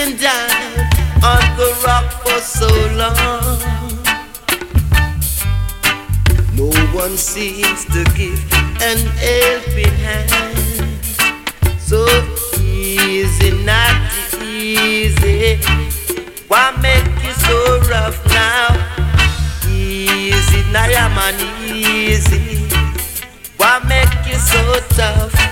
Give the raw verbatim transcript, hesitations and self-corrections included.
been down on the rock for so long. No one seems to give an helping hand. So easy, not easy. Why make it so rough now? Easy, now I'm easy. Why make it so tough?